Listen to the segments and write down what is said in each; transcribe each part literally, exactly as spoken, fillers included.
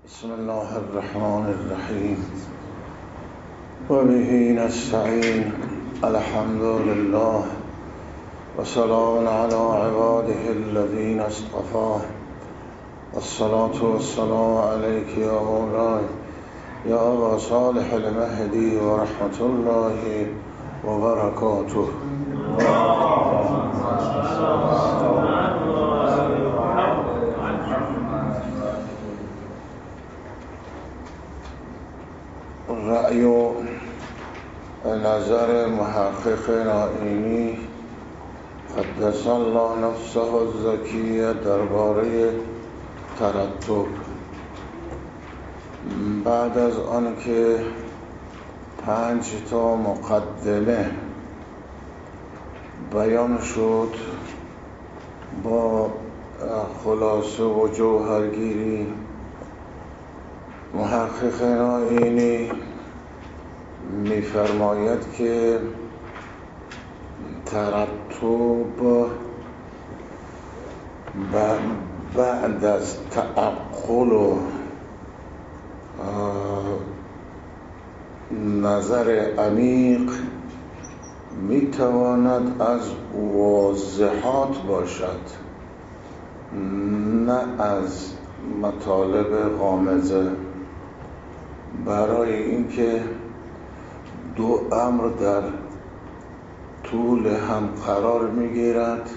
بسم الله الرحمن الرحیم و به نستعین. الحمد لله و سلام علی عباده الذین اصطفى والصلاة والسلام علیک یا مولاي یا ابا صالح المهدی و رحمت الله و برکاته. رأی و نظر محقق نائینی قدس الله نفسه الزکیه درباره ترتب، بعد از آن که پنج تا مقدمه بیان شد با خلاصه و جوهرگیری، محقق نائینی می‌فرماید که ترتب بعد از تعقل و نظر عمیق میتواند از واضحات باشد، نه از مطالب غامضه، برای اینکه دو امر در طول هم قرار میگیرد.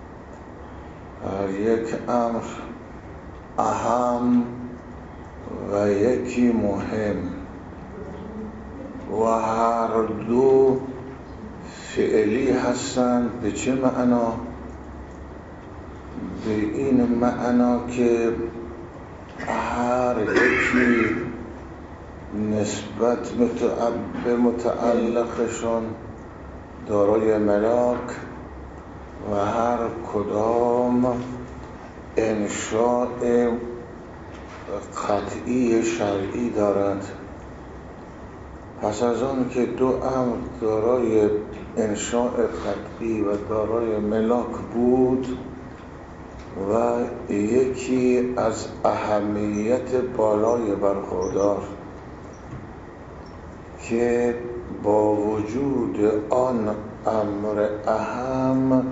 یک امر اهم و یکی مهم و هر دو فعلی هستند. به چه معنا؟ به این معنا که هر یکی نسبت به متعلقشون دارای ملاک و هر کدام انشاء قطعی شرعی دارد. پس از آن که دو امر دارای انشاء قطعی و دارای ملاک بود و یکی از اهمیت بالای برخوردار که با وجود آن امر اهم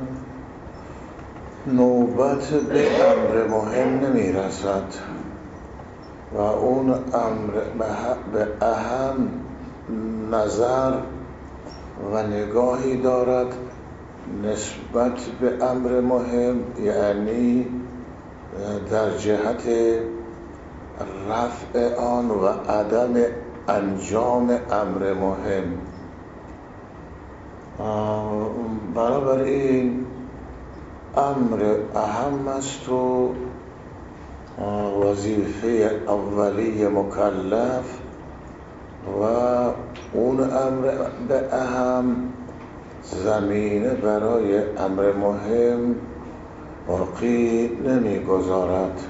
نوبت به امر مهم نمی رسد و اون امر به اهم نظر و نگاهی دارد نسبت به امر مهم، یعنی در جهت رفع آن و عدم انجام امر مهم. برابر این امر اهم است و وظیفه اولی مکلف و اون امر به اهم زمینه برای امر مهم باقی نمیگذارد.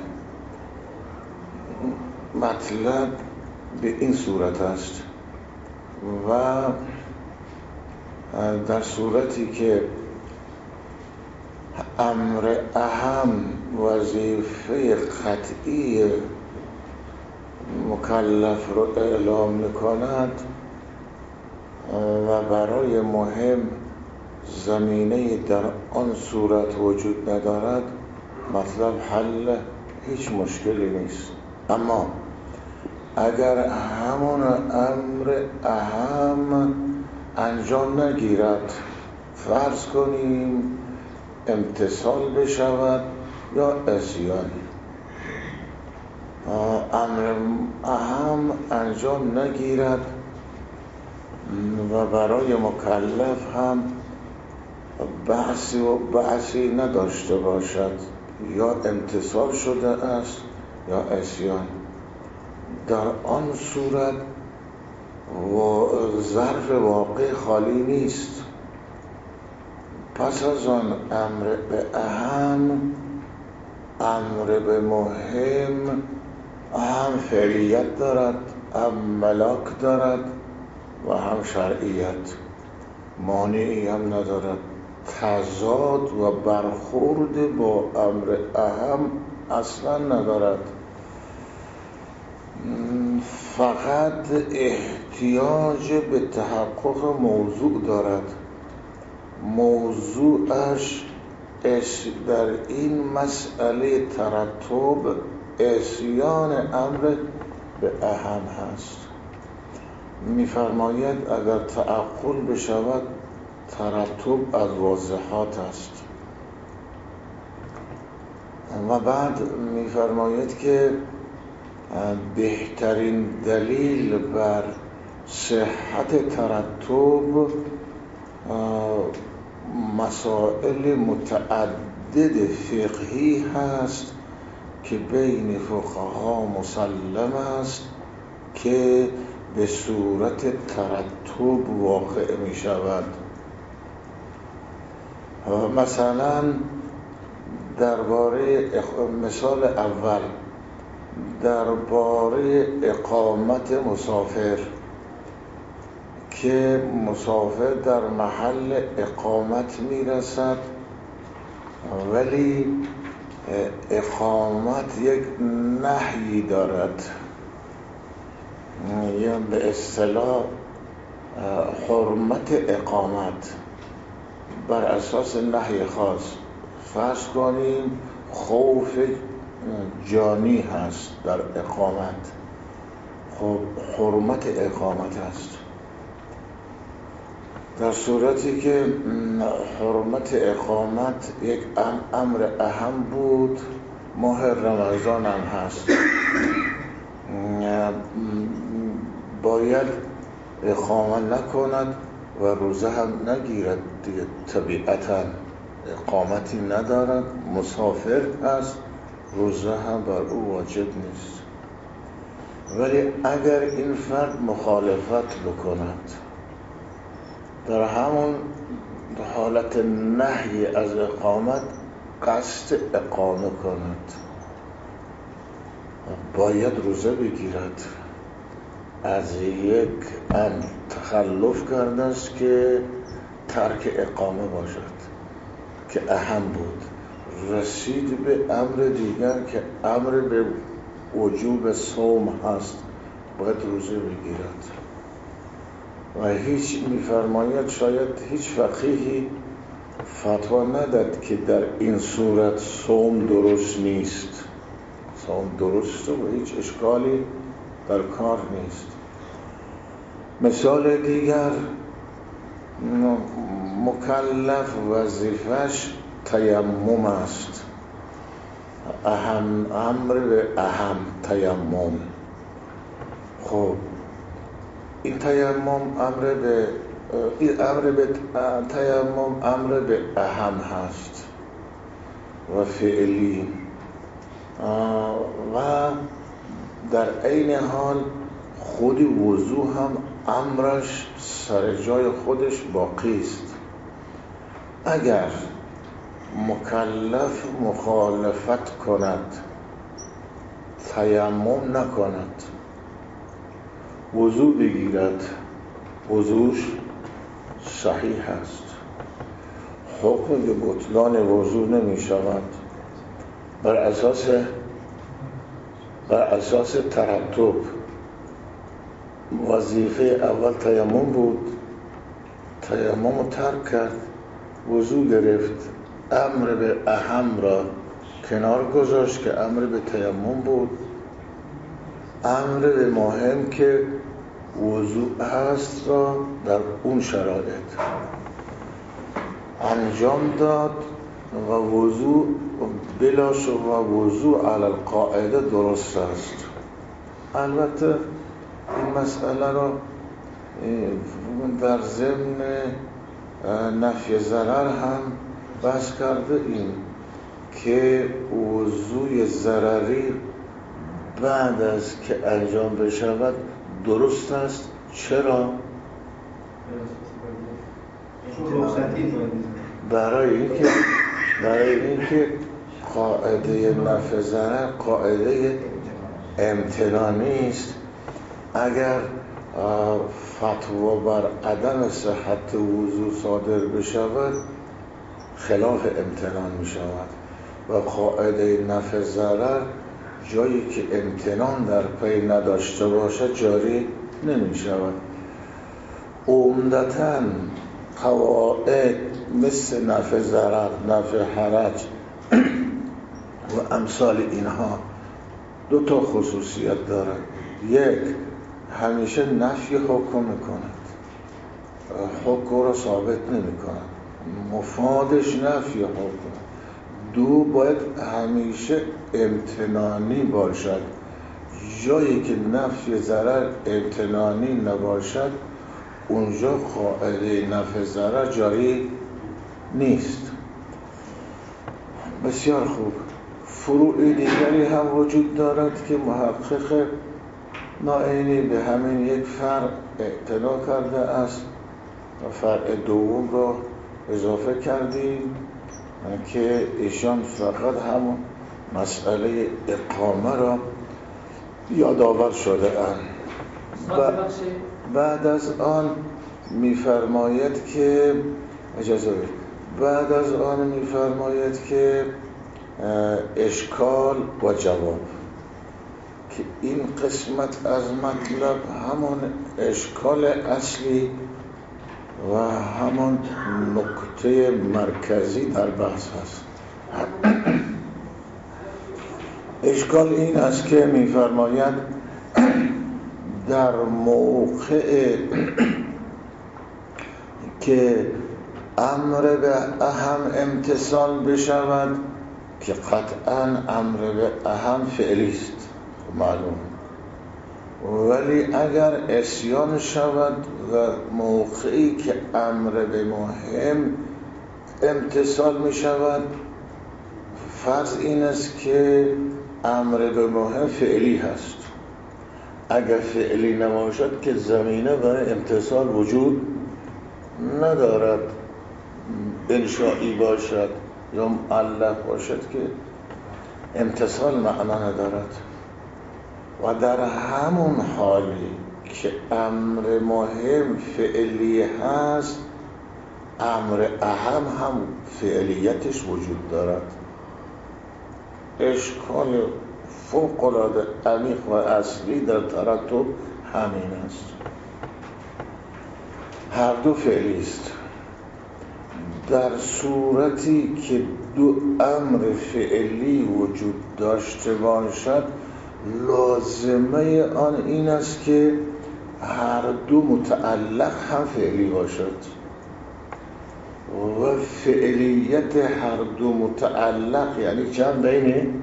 مطلب به این صورت است و در صورتی که امر اهم وظیفه قطعی مکلف رو اعلام می‌کند و برای مهم زمینه در آن صورت وجود ندارد، مطلب حل هیچ مشکلی نیست. اما اگر همون امر اهم انجام نگیرد، فرض کنیم امتثال بشود یا عصیان، امر اهم انجام نگیرد و برای مکلف هم بحثی و بحثی نداشته باشد، یا امتثال شده است یا عصیان، در آن صورت و ظرف واقع خالی نیست. پس از آن امر به اهم امر به مهم هم فعلیت دارد، هم ملاک دارد و هم شرعیت، مانعی هم ندارد. تضاد و برخورد با امر اهم اصلا ندارد. فقط احتیاج به تحقق موضوع دارد. موضوعش در این مسئله ترتب عصیان امر به اهم هست. می‌فرماید اگر تعقل بشود ترتب از واضحات است. و بعد می‌فرماید که بهترین دلیل بر صحت ترتب مسائل متعدد فقهی هست که بین فقها مسلم است که به صورت ترتب واقع می شود. مثلا درباره مثال اول درباره اقامت مسافر که مسافر در محل اقامت میرسد ولی اقامت یک نهی دارد، یا به اصطلاح حرمت اقامت بر اساس نهی خاص. فرض کنیم خوف جانی هست در اقامت، خب حرمت اقامت است. در صورتی که حرمت اقامت یک امر اهم بود، ماه رمضان هم هست، باید اقامت نکند و روزه هم نگیرد دیگه. طبیعتا اقامتی ندارد، مسافر هست، روزه هم بر او واجب نیست. ولی اگر این فرد مخالفت بکند، در همون حالت نهی از اقامت قصد اقامه کند، باید روزه بگیرد. از یک امر تخلف کرده است که ترک اقامه باشد که اهم بود، رسید به امر دیگر که امر به وجوب صوم هست، باید روزه بگیرد. و هیچ میفرماید شاید هیچ فقیهی فتوا نداد که در این صورت صوم درست نیست. صوم درسته و هیچ اشکالی در کار نیست. مثال دیگر، مکلف وظیفش تیمم است، اهم امر به اهم تیمم. خب این تیمم امر به این امر به تیمم امر به اهم هست و فعلی، و در عین حال خود وضو هم امرش سر جای خودش باقی است. اگر مکلف مخالفت کند، تیمم نکند، وضو بگیرد، وضوش صحیح است، حکم به بطلان وضو نمی شود. بر اساس بر اساس ترتب وظیفه اول تیمم بود، تیمم رو ترک کرد، وضو گرفت، امر به اهم را کنار گذاشت که امر به تیمم بود، امر به مهم که وضو هست را در اون شرایط انجام داد و وضو بلا شبهه وضو علی القاعده درست است. البته این مسئله را در ضمن نفی ضرر هم بحث کرده ایم که وضوی ضرری بعد از که انجام بشود درست است. چرا؟ برای اینکه برای اینکه قاعده نفی ضرر قاعده امتنانی است. اگر فتوا بر عدم صحت وضو صادر بشود خلاف امتنان می شود و قاعده نفی ضرر جایی که امتنان در پی نداشته باشه جاری نمی شود. عمدتاً قواعد مثل نفع ضرر، نفع حرج و امثال اینها دو تا خصوصیت دارند. یک، همیشه نفی حکم میکند، حکم را ثابت نمیکند، مفادش نفی حکم. دو، باید همیشه امتنانی باشد. جایی که نفی ضرر امتنانی نباشد اونجا قاعده نفع ضرر جاری نیست. بسیار خوب. فروع دیگری هم وجود دارد که محقق نائینی به همین یک فرع اعتنا کرده است و فرع دوم را اضافه کردیم که ایشان فقط همون مسئله اقامه را یادآور شده اند. بعد از آن می‌فرماید که اجازه بدید بعد از آن می‌فرماید که اشکال و جواب، که این قسمت از مطلب همون اشکال اصلی و همون نکته مرکزی در بحث هست. اشکال این است که می‌فرماید در موقع که امر به اهم امتثال بشود که قطعاً امر به اهم فعلی است معلوم، ولی اگر عصیان شود و موقعی که امر به مهم امتثال می شود، فرض این است که امر به مهم فعلی هست. اگر فعلی نباشد که زمینه برای امتثال وجود ندارد، انشائی باشد یا معلق باشد که امتثال معنا ندارد. و در همون حالی که امر مهم فعلی هست، امر اهم هم فعلیتش وجود دارد. اشکال فوق العاده عمیق و اصلی در ترتب همین است. هر دو فعلی است. در صورتی که دو امر فعلی وجود داشته باشد، لازمه آن این است که هر دو متعلق هم فعلی باشد و فعلیت هر دو متعلق یعنی جمع بین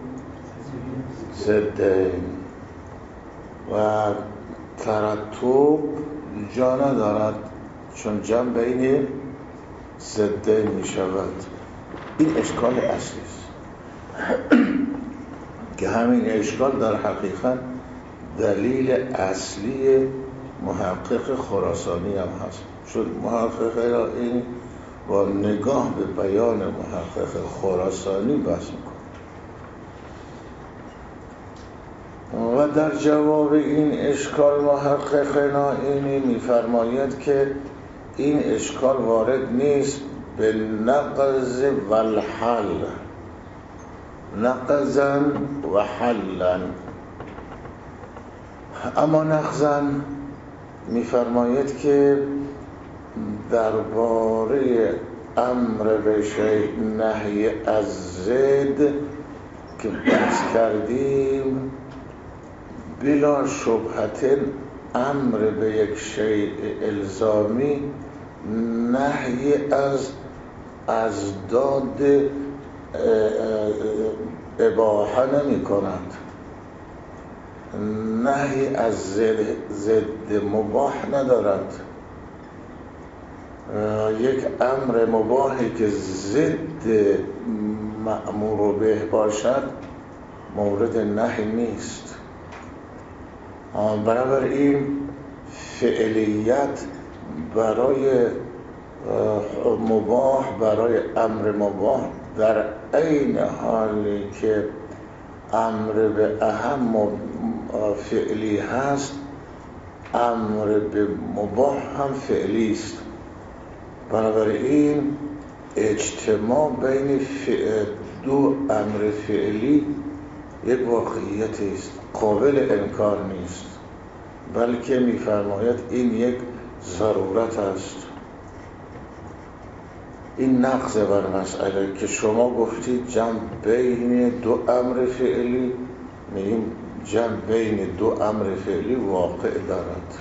ضدین و ترتب جا ندارد چون جمع بین ضدین می شود. این اشکال اصلی است که همین اشکال در حقیقت دلیل اصلی محقق خراسانی هم هست. چون محقق این با نگاه به بیان محقق خراسانی بحث میکنه و در جواب این اشکال محقق نائینی میفرماید که این اشکال وارد نیست به نقض و الحل، نقضاً و حلاً. اما نقضاً میفرماید که درباره امر به شیء نهی از ضد که بحث کردیم، بلا شبهة امر به یک شیء الزامی نهی از ازداد اباحه نمی کند، نهی از ضد مباح ندارد. یک امر مباحی که ضد مأمور به باشد مورد نهی نیست. بنابراین فعلیت برای مباح، برای امر مباح در عین حالی که امر به اهم فعلی هست، امر به مباح هم فعلی است. بنابراین اجتماع بین دو امر فعلی یک واقعیت است، قابل انکار نیست، بلکه می‌فرماید این یک ضرورت است. این نقض بر مسئله که شما گفتید جمع بین دو امر فعلی، میگیم جمع بین دو امر فعلی واقع دارد.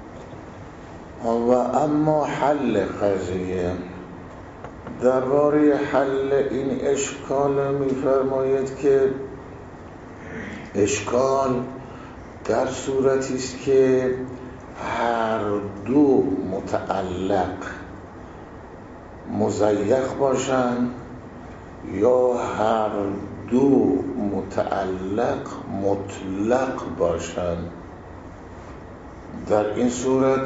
و اما حل قضیه، درباره حل این اشکال می‌فرماید که اشکال در صورتی است که هر دو متعلق مضیق باشند یا هر دو متعلق مطلق باشند. در این صورت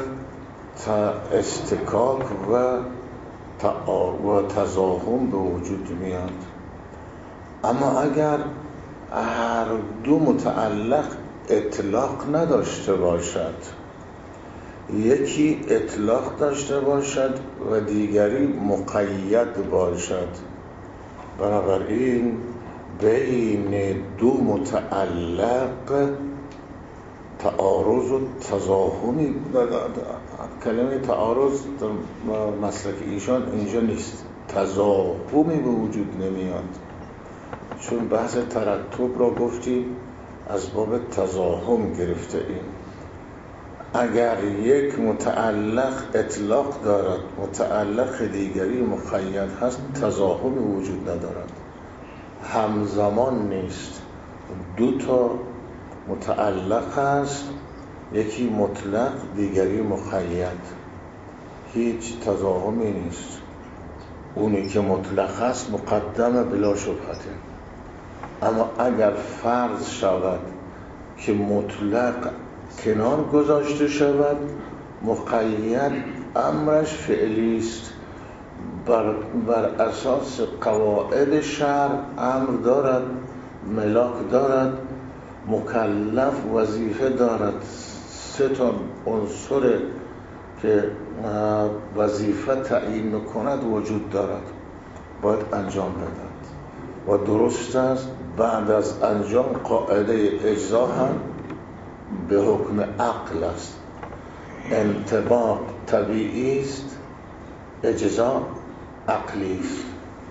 استکاک و و تضاهم به وجود میاد. اما اگر هر دو متعلق اطلاق نداشته باشد، یکی اطلاق داشته باشد و دیگری مقید باشد، بنابراین بین دو متعلق تعارض و تضاهمی، کلمه تعارض در مسلک ایشان اینجا نیست، تضاهمی به وجود نمیاد، چون بحث ترتب را گفتیم از باب تضاهم گرفته ایم. اگر یک متعلق اطلاق دارد، متعلق دیگری مقید هست، تضاهمی وجود ندارد، همزمان نیست. دو تا متعلق هست، یکی مطلق دیگری مقید، هیچ تضاهمی نیست. اونی که مطلق هست مقدم بلا شبهته. اما اگر فرض شود که مطلق کنار گذاشته شود، مقید امرش فعلی است، بر, بر اساس قواعد شرع امر دارد، ملاک دارد، مکلف وظیفه دارد. سه تا عنصر که وظیفه تعیین کند وجود دارد، باید انجام بدهد و درست است بعد از انجام قاعده اجزا هم به حکم عقل است. انطباق طبیعی است، اجزا عقلی است.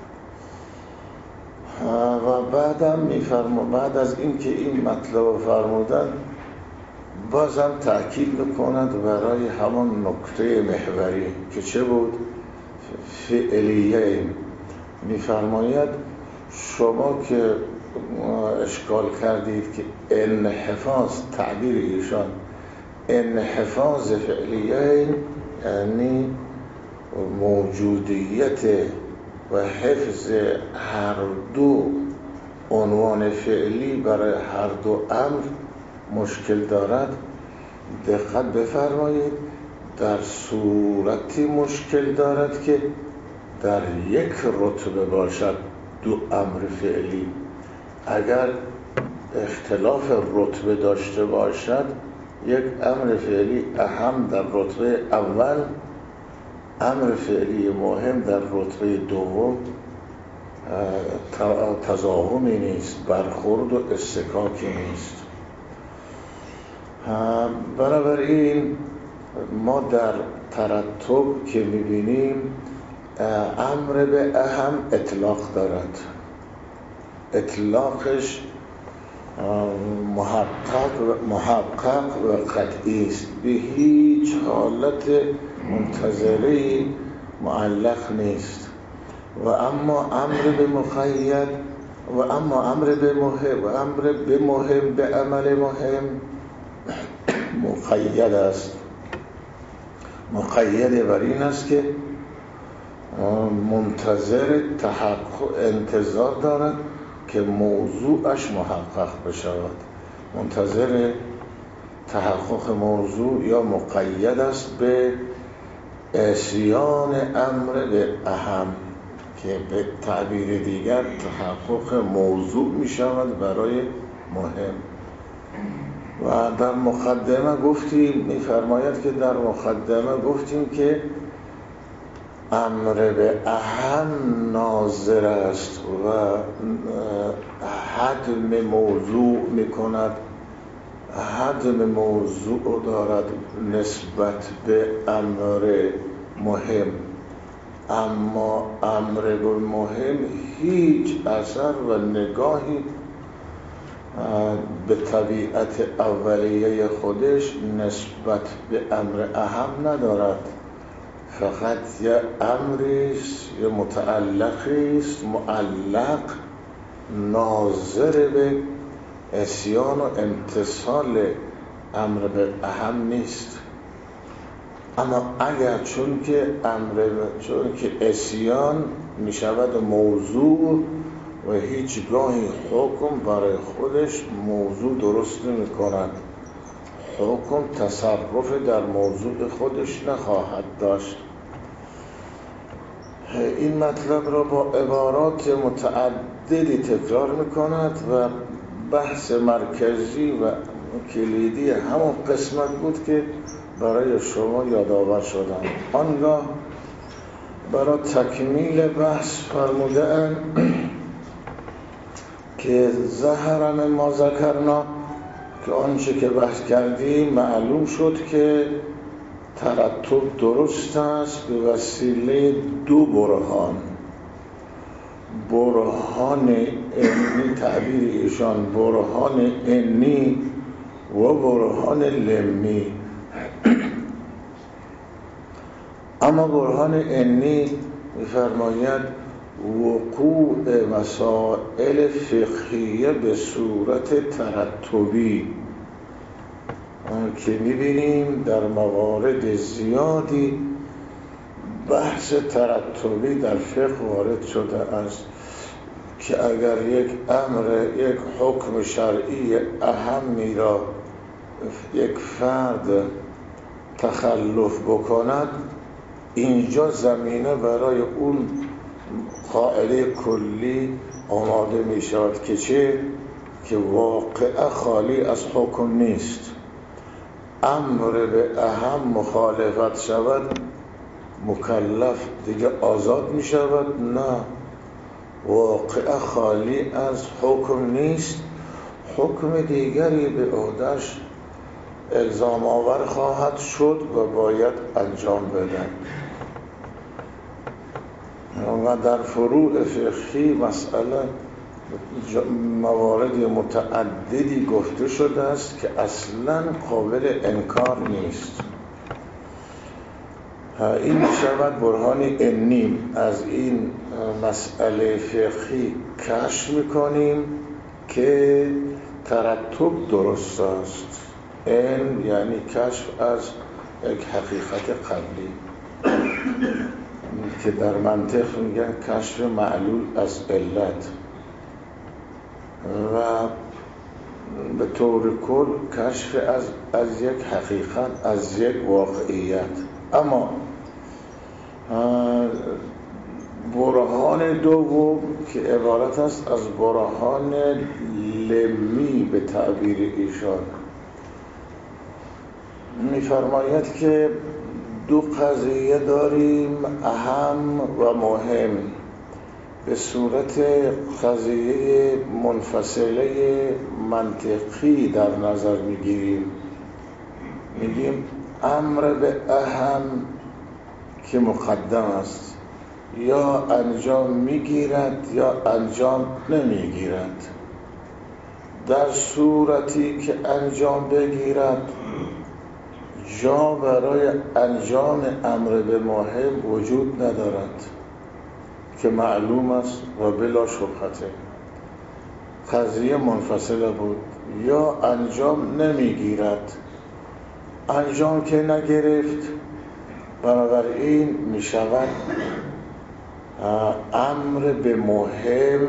و بعدم میفرما بعد از اینکه این مطلب فرمودن، بازم تأکید میکند برای همان نکته محوری که چه بود؟ فعلیه. میفرماید شما که اشکال کردید که انحفاظ، تعبیر ایشان انحفاظ فعلیه یعنی موجودیت و حفظ هر دو عنوان فعلی برای هر دو امر مشکل دارد. دقت بفرمایید، در صورتی مشکل دارد که در یک رتبه باشد دو امر فعلی. اگر اختلاف رتبه داشته باشد، یک امر فعلی اهم در رتبه اول، امر فعلی مهم در رتبه دوم، تضاهمی نیست، برخورد و استکاکی نیست. بنابراین ما در ترتب که میبینیم امر به اهم اطلاق دارد، اطلاقش محقق محقق و قطعی است، به هیچ حالت منتظری معلق نیست. و اما امر به مقید و اما امر به مهم و امر به مهم به عمل مهم مقید است. مقید بر این است که منتظر تحقق انتظار دارد که موضوعش محقق بشود، منتظر تحقق موضوع، یا مقید است به اعصیان امر به اهم که به تعبیر دیگر تحقق موضوع می شود برای مهم. و در مقدمه گفتیم، می فرماید که در مقدمه گفتیم که امر به اهم ناظر است و حدم موضوع میکند، حدم موضوع دارد نسبت به امر مهم، اما امر مهم هیچ اثر و نگاهی به طبیعت اولیه خودش نسبت به امر اهم ندارد. فقط یه امریست، یه متعلقیست، معلق ناظر به عصیان و امتثال امر به اهم نیست. اما اگر چون که امر چون که عصیان می شود موضوع و هیچگاهی حکم برای خودش موضوع درست نمی کند، حکم تصرف در موضوع خودش نخواهد داشت. این مطلب را با عبارات متعددی تکرار می کند و بحث مرکزی و کلیدی همون قسمت بود که برای شما یادآور شدم. آنگاه برای تکمیل بحث فرموده‌اند که ظهر ما ذکرنا، که آنچه که بحث کردیم معلوم شد که ترتب درست است به وسیله دو برهان. برهان انی، تعبیر ایشان برهان انی و برهان لمی. اما برهان انی می‌فرماید وقوع مسائل فقهیه به صورت ترتبی، که می‌بینیم در موارد زیادی بحث ترتبی در فقه وارد شده است که اگر یک امر، یک حکم شرعی اهمی را یک فرد تخلف بکند، اینجا زمینه برای اون قاعده کلی آماده می شود که چه؟ که واقعه خالی از حکم نیست. امر به اهم مخالفت شود، مکلف دیگه آزاد می شود؟ نه، واقعه خالی از حکم نیست. حکم دیگری به عهده‌اش الزام آور خواهد شد و باید انجام بدن. و در فروع فقهی مسئله موارد متعددی گفته شده است که اصلاً قابل انکار نیست. این می شود برهان انی. از این مسئله فقهی کشف میکنیم که ترتب درست است. این یعنی کشف از یک حقیقت قبلی که در منطق میگن کشف معلول از علت، و به طور کل کشف از, از یک حقیقت، از یک واقعیت. اما برهان دوم که عبارت است از برهان لمی به تعبیر ایشان، می‌فرماید که دو قضیه داریم اهم و مهم، به صورت قضیه منفصله منطقی در نظر میگیریم. میگیم امر به اهم که مقدم است، یا انجام میگیرد یا انجام نمیگیرد. در صورتی که انجام بگیرد، جا برای انجام امر به مهم وجود ندارد که معلوم است و بلا شبهته. قضیه منفصله بود. یا انجام نمیگیرد، انجام که نگرفت، بنابراین می شود امر به مهم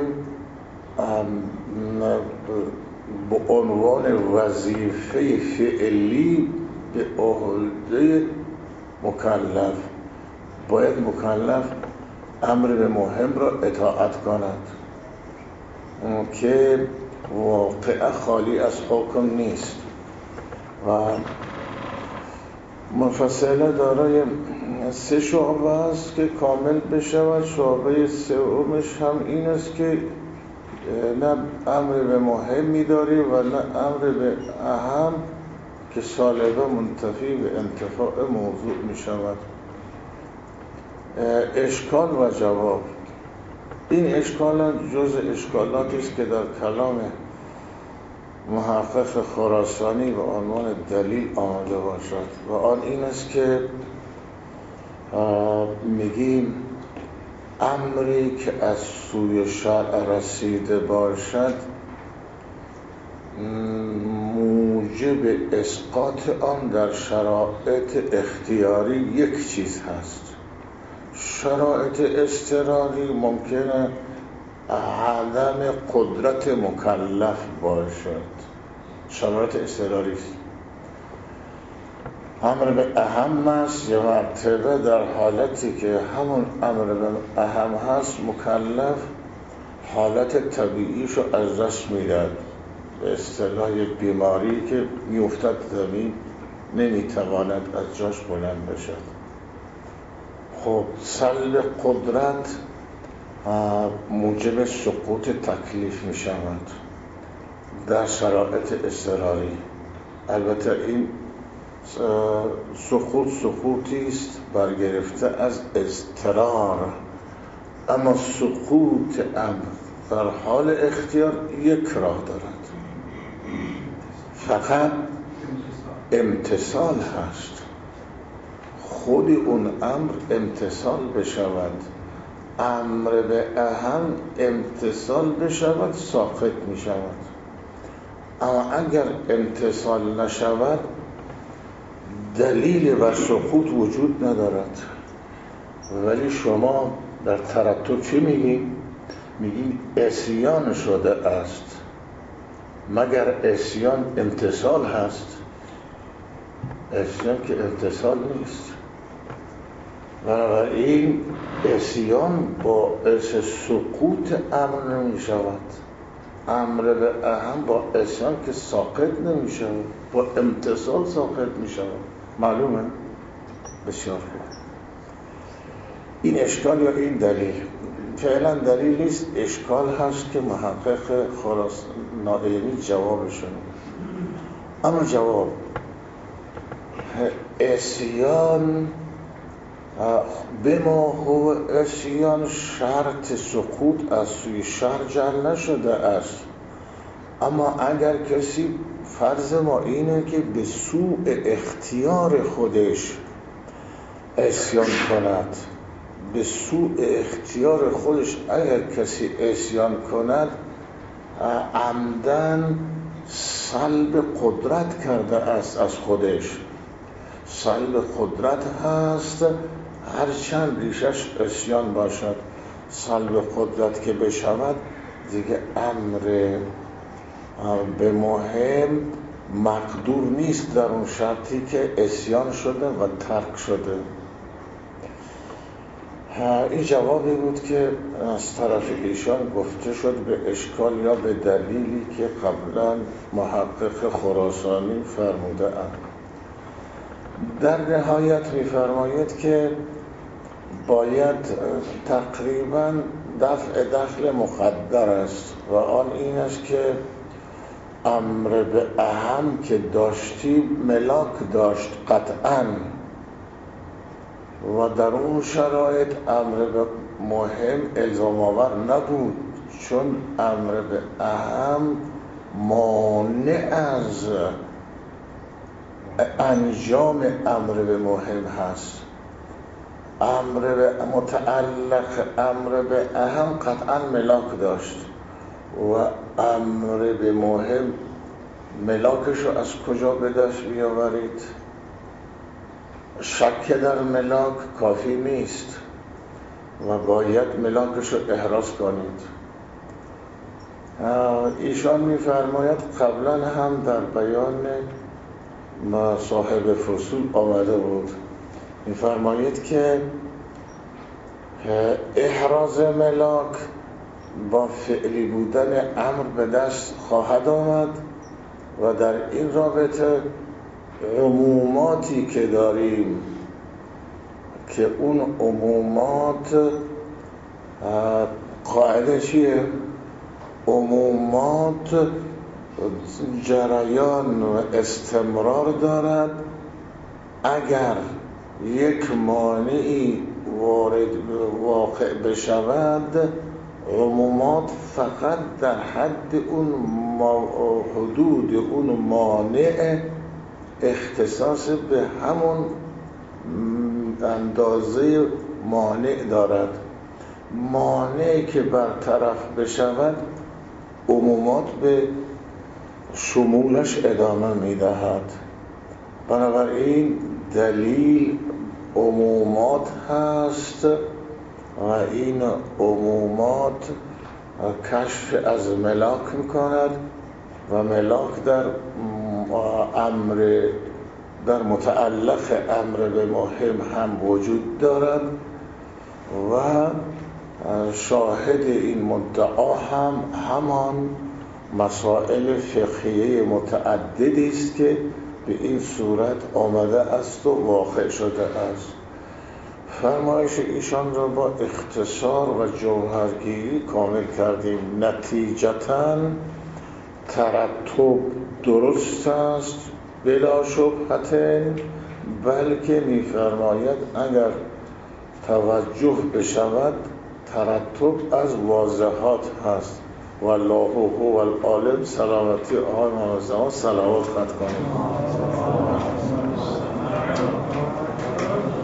به عنوان وظیفه فعلی به عهده مکلف. باید مکلف امر به مهم را اطاعت کند که واقعه خالی از حکم نیست. و منفصله دارای سه شعبه است که کامل بشود. شعبه سومش هم این است که نه امر به مهمی داریم و نه امر به اهم که سالبه منتفی به انتفاع موضوع می شود. اشکال و جواب، این اشکالات جز اشکالاتی است که در کلام محقق خراسانی به عنوان دلیل آمده باشد و آن این است که میگیم امری که از سوی شرع رسیده باشد موجب اسقاط آن در شرایط اختیاری یک چیز هست. شرایط اضطراری ممکنه عدم قدرت مکلف باشد، شرایط اضطراری است. امر به اهم است یه مرتبه در حالتی که همون امر به اهم هست مکلف حالت طبیعیشو از دست میداد، به اصطلاح بیماری که میافتد زمین نمیتواند از جاش بلند بشد. خب سلب قدرت موجب سقوط تکلیف می شود در شرایط اضطراری. البته این سقوط سقوطی است برگرفته از اضطرار، اما سقوط امر در حال اختیار یک راه دارد، فقط امتثال هست. خود اون امر امتثال بشود، امر به اهم امتثال بشود ساقط می شود. اما اگر امتثال نشود دلیل و سقوط وجود ندارد. ولی شما در ترتب چی میگین؟ میگین عصیان شده است، مگر عصیان امتثال هست؟ عصیان که امتثال نیست. بنابراین عصیان باعث سقوط امر نمی شود. امر به اهم با عصیان که ساقط نمی شود، با امتثال ساقط می شود. معلومه؟ بسیار خوب. این اشکال یا این دلیل فعلا دلیل نیست، اشکال هست که محقق خراسانی جوابشون. اما جواب عصیان بما هو عصیان شرط سقوط از سوی شرع جعل نشده است. اما اگر کسی فرض ما اینه که به سوء اختیار خودش عصیان کند، به سوء اختیار خودش اگر کسی عصیان کند عمدن سلب قدرت کرده است از خودش. سلب قدرت هست هرچند ریشش عصیان باشد. سلب قدرت که بشود دیگه امر به مهم مقدور نیست در اون شرطی که عصیان شده و ترک شده. این جوابی بود که از طرف ایشان گفته شد به اشکال یا به دلیلی که قبلا محقق خراسانی فرموده اند. در نهایت می‌فرماید که باید تقریبا دفع دخل مقدر است و آن این است که امر به اهم که داشتی ملاک داشت قطعاً و در اون شرایط امر به مهم الزام آور نبود، چون امر به اهم مانع از انجام امر به مهم هست. امر به متعلق امر به اهم قطعا ملاک داشت و امر به مهم ملاکش رو از کجا به دست بیاورید؟ شک در ملاک کافی نیست و باید ملاکش رو احراز کنید. ایشان می‌فرماید قبلا هم در بیان ما صاحب فصول آمده بود، می‌فرماید که احراز ملاک با فعلی بودن امر به دست خواهد آمد و در این رابطه عموماتی که داریم که اون عمومات قاعده چیه؟ عمومات جریان و استمرار دارد. اگر یک مانعی وارد واقع بشود، عمومات فقط در حد اون حدود اون مانع اختصاص به همون اندازه مانع دارد. مانعی که برطرف بشود، عمومات به شمولش ادامه میدهد. بنابراین دلیل عمومات هست و این عمومات کشف از ملاک میکند و ملاک در امر در متعلق امر به مهم هم وجود دارد و شاهد این مدعا هم همان مسائل فقهیه متعددی است که به این صورت آمده است و واقع شده است. فرمایش ایشان را با اختصار و جوهرگیری کامل کردیم. نتیجتاً ترتب درست است بلا شبهة، بلکه می‌فرماید اگر توجه بشود ترتب از واضحات هست. والله هو العالم. سلامتی آقای محمد زمان صلوات خط کنیم.